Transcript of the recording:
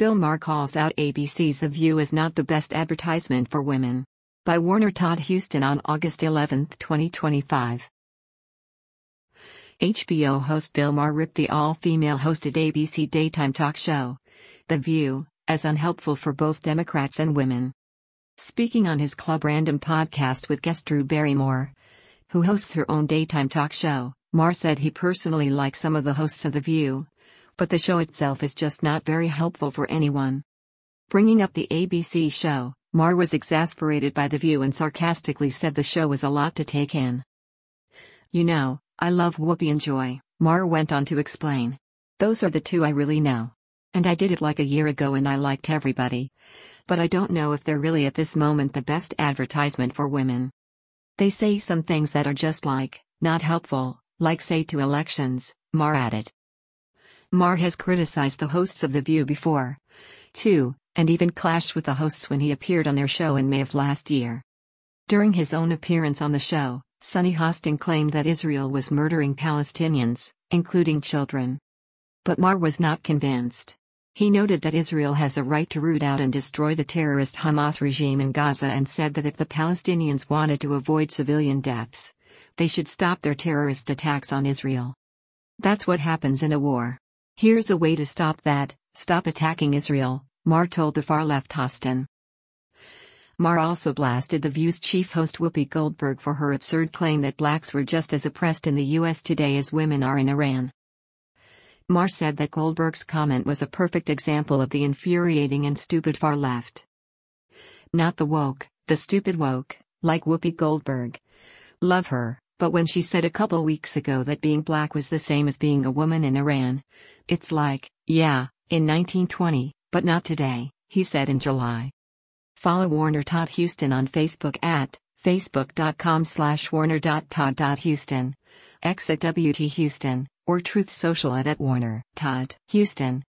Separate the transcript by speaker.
Speaker 1: Bill Maher calls out ABC's The View as not the best advertisement for women. By Warner Todd Huston on August 11, 2025. HBO host Bill Maher ripped the all-female hosted ABC daytime talk show, The View, as unhelpful for both Democrats and women. Speaking on his Club Random podcast with guest Drew Barrymore, who hosts her own daytime talk show, Maher said he personally likes some of the hosts of The View, but the show itself is just not very helpful for anyone. Bringing up the ABC show, Maher was exasperated by The View and sarcastically said the show was a lot to take in. "You know, I love Whoopi and Joy," Maher went on to explain. "Those are the two I really know. And I did it like a year ago and I liked everybody. But I don't know if they're really at this moment the best advertisement for women. They say some things that are just not helpful, like say to elections," Maher added. Maher has criticized the hosts of The View before, too, and even clashed with the hosts when he appeared on their show in May of last year. During his own appearance on the show, Sunny Hostin claimed that Israel was murdering Palestinians, including children. But Maher was not convinced. He noted that Israel has a right to root out and destroy the terrorist Hamas regime in Gaza and said that if the Palestinians wanted to avoid civilian deaths, they should stop their terrorist attacks on Israel. "That's what happens in a war. Here's a way to stop that: stop attacking Israel," Maher told the far-left Hostin. Maher also blasted The View's chief host Whoopi Goldberg for her absurd claim that blacks were just as oppressed in the U.S. today as women are in Iran. Maher said that Goldberg's comment was a perfect example of the infuriating and stupid far left. "Not the woke, the stupid woke, like Whoopi Goldberg. Love her, but when she said a couple weeks ago that being black was the same as being a woman in Iran, it's like, yeah, in 1920, but not today," he said in July. Follow Warner Todd Huston on Facebook at facebook.com/warner.todd.huston, X at WT Huston, or Truth Social at @Warner Todd Huston.